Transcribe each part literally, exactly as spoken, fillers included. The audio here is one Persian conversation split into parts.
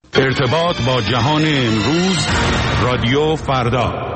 ارتباط با جهان امروز، رادیو فردا.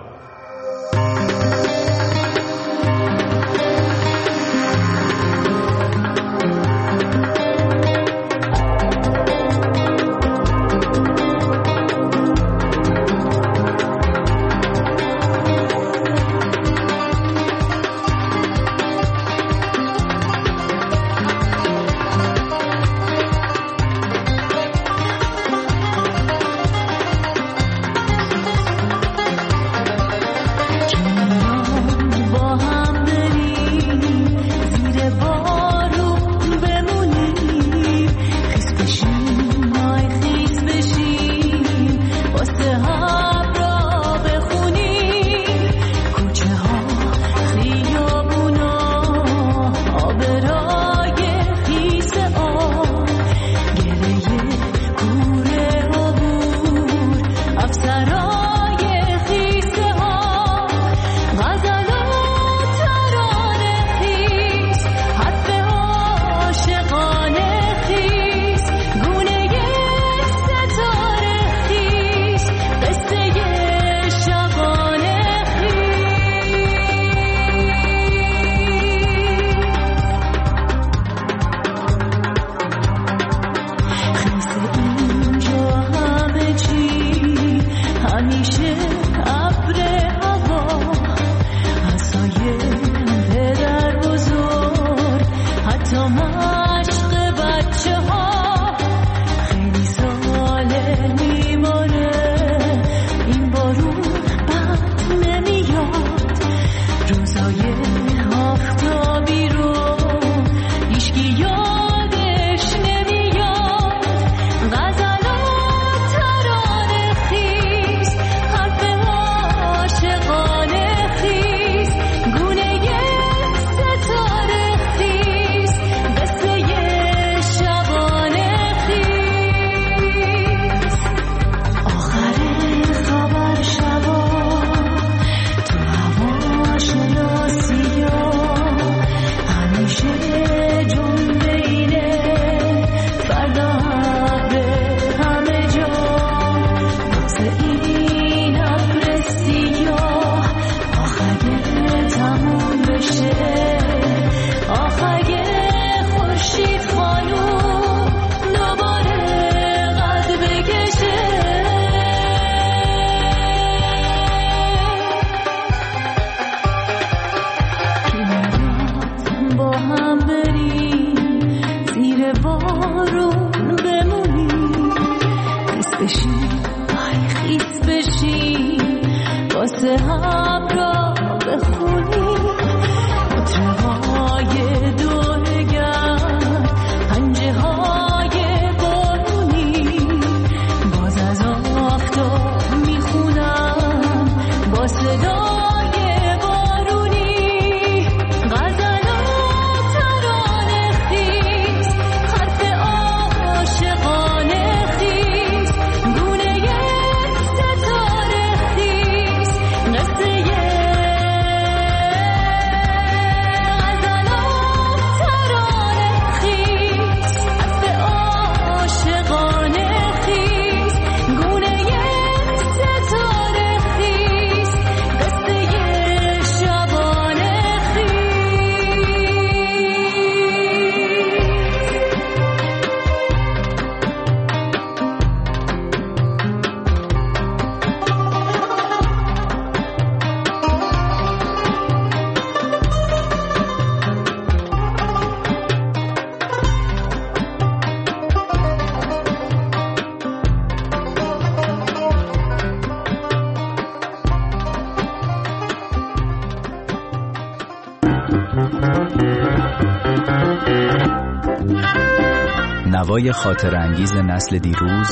نوای خاطر انگیز نسل دیروز،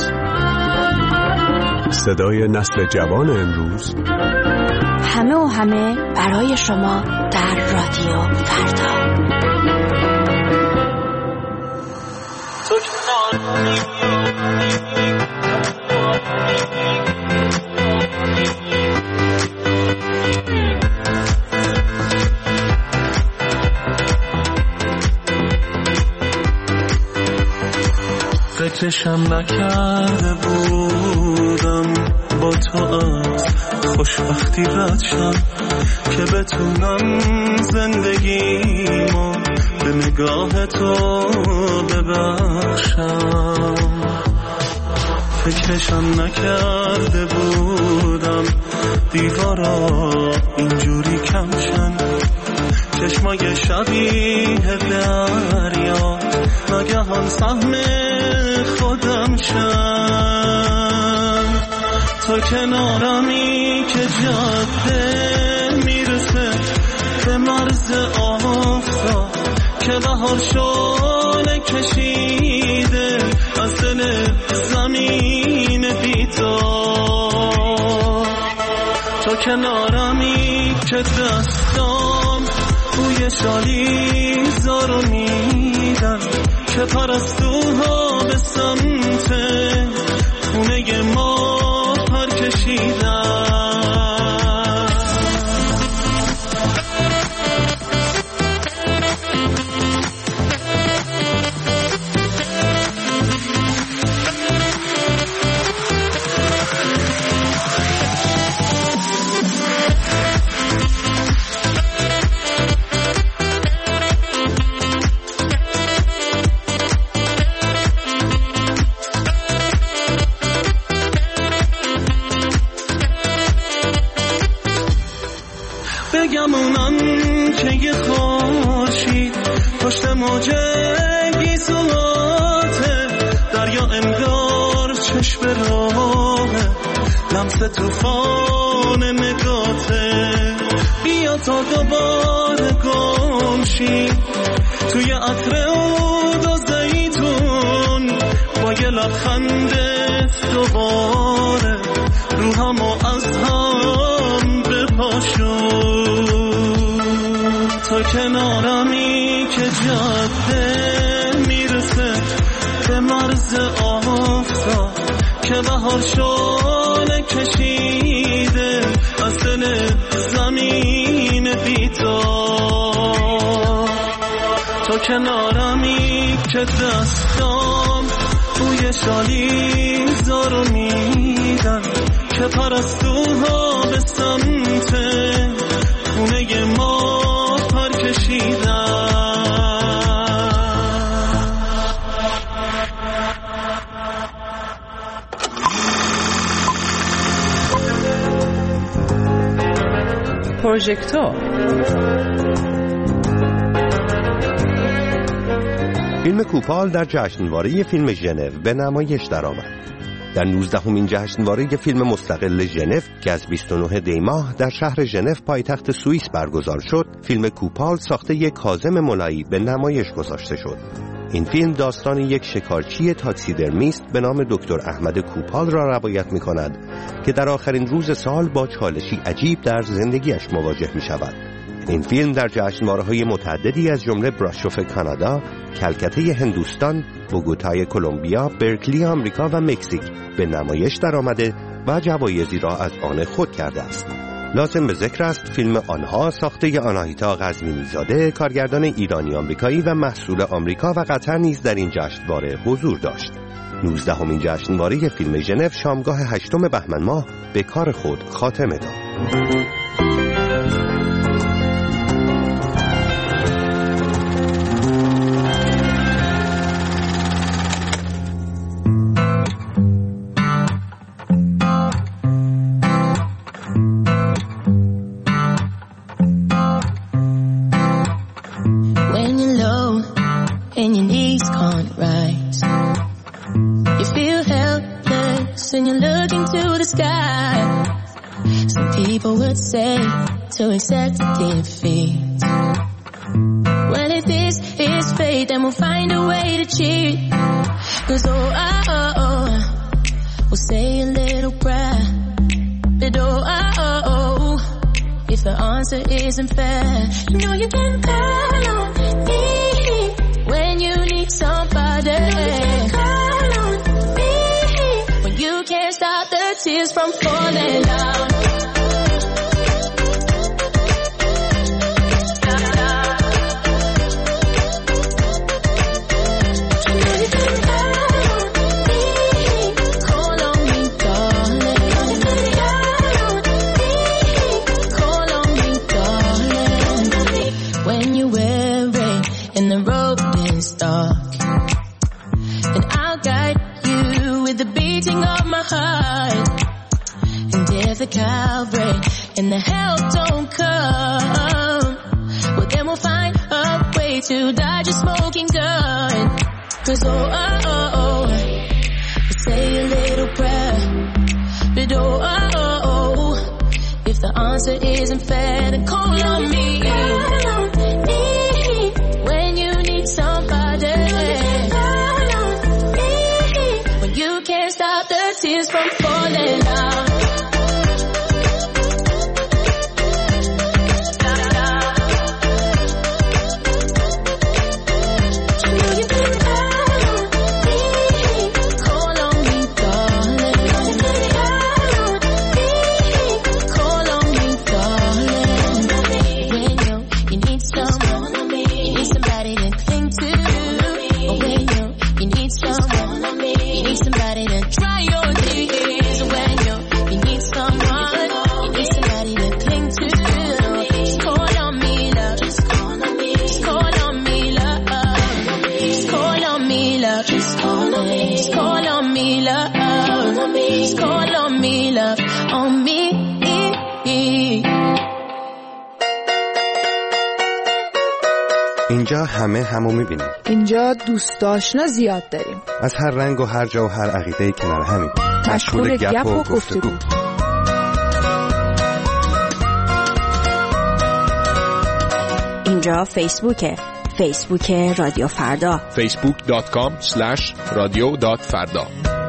صدای نسل جوان امروز، همه و همه برای شما در رادیو فردا. فکرشم نکرده بودم با تو از خوشبختی رد شم که بتونم زندگیمو به نگاه تو ببخشم. فکرشم نکرده بودم دیوارا اینجوری کمشن، چشمای شبیه دریا ناگهان سهم خودم شن. تو کنارمی که جاده میرسه به مرز آفتاب که بهار شعله کشیده از دل زمین بی‌تاب. تو کنارمی که دستام بوی شالی زارو میدن که پرستوها به سمت خونه ما پر کشیدن. بگمونم که یه خورشید پشت موجه گیسواته، دریا انگار چشم راهه لمس توفان نگاته. بیا تا دوباره گمشی توی عطر عود و زیتون با یه لبخند دوباره روحمو از هم بپاشون. تو کنارمی که جاده میرسه به مرز آفتاب که بهار شعله کشیده از دل زمین بی‌تاب. تو کنارمی که دستام بوی شالی زارو میدن که پرستوها به سمت خونه ما پر کشیدن. پروژکتور فیلم کوپال در جشنواره فیلم ژنو به نمایش درآمد. در نوزدهمین جشنواره فیلم مستقل ژنو که از بیست و نه دی ماه در شهر ژنو پایتخت سوئیس برگزار شد، فیلم کوپال ساخته یک کاظم مولایی به نمایش گذاشته شد. این فیلم داستان یک شکارچی تاکسیدرمیست به نام دکتر احمد کوپال را روایت می کند که در آخرین روز سال با چالشی عجیب در زندگیش مواجه می شود. این فیلم در جشنواره‌های متعددی از جمله براشوف کانادا، کلکته هندوستان، بوگوتای کلمبیا، برکلی آمریکا و مکزیک به نمایش درآمده و جوایزی را از آن خود کرده است. لازم به ذکر است فیلم آنها ساخته آناهیتا قزوینی‌زاده، کارگردان ایرانی آمریکایی و محصول آمریکا و قطر نیز در این جشنواره حضور داشت. نوزدهمین جشنواره فیلم ژنو شامگاه هشتم بهمن ماه به کار خود خاتمه داد. To accept defeat. Well, if this is fate, then we'll find a way to cheat. Cause oh, oh, oh, oh, we'll say a little prayer. But oh, oh, oh, oh, if the answer isn't fair, you know you can call on me when you need somebody. You know you can call on me when you can't stop the tears from falling down. heart. And if the cow break and the help don't come, well then we'll find a way to dodge a smoking gun. Cause oh, oh, oh, oh, say a little prayer. But oh, oh, oh, oh, if the answer isn't fair, then call on me. When you need somebody, when you can't stop the tears from falling out. اینجا همه همو میبینیم. اینجا دوست آشنا زیاد داریم. از هر رنگ و هر جا و هر عقیده‌ای کنار همیم. مشغول گپ و گفتگو. اینجا فیسبوکه. فیسبوک رادیو فردا. فیسبوک دات کام اسلش رادیو دات فردا.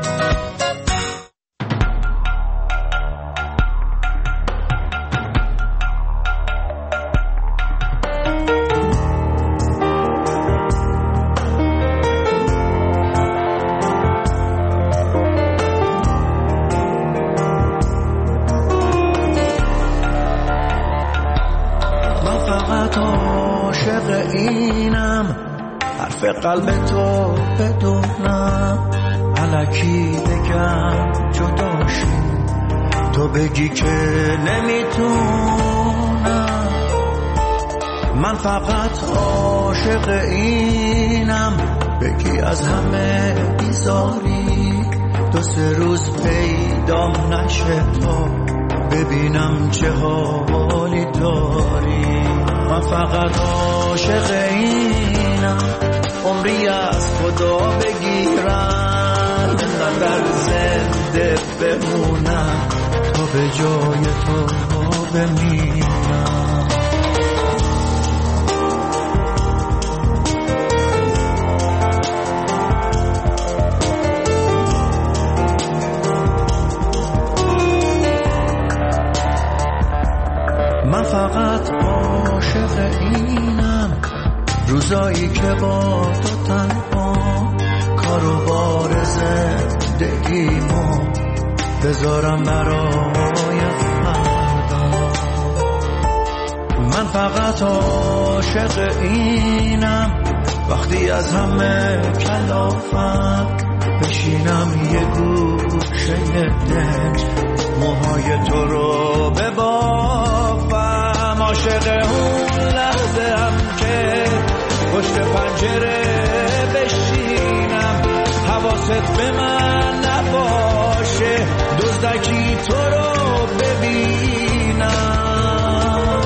قلب تو بدونم الکی بگم جداشی تو بگی که نمیتونم من فقط عاشق اینم بگی از همه بیزاری دو سه روز پیدام نشه تا ببینم چه حالی داری من فقط عاشق اینم عمری از خدا بگیرم در زنده بمونم تا به جای تو بمیرم من فقط عاشق اینم روزایی که با تو تنها کارو بار زندگیمو بذارم برای فردا من فقط عاشق اینم وقتی از همه کلافم بشینم یه گوشه دنج موهای تو رو ببافم عاشق اون لحظه هم که پشت پنجره بشینم حواست به من نباشه دزدکی تو رو ببینم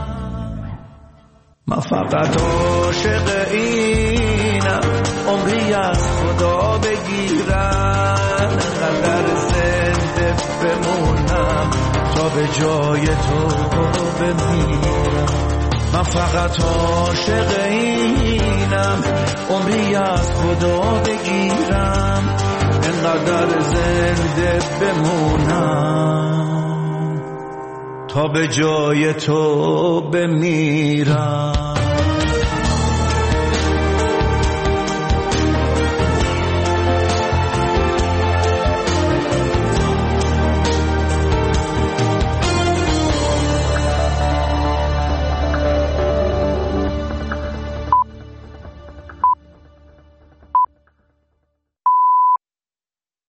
من فقط عاشق اینم عمری از خدا بگیرم قدر زنده بمونم تا به جای تو بمیرم من فقط عاشق اینم عمری از خدا بگیرم انقدر زنده بمونم تا به جای تو بمیرم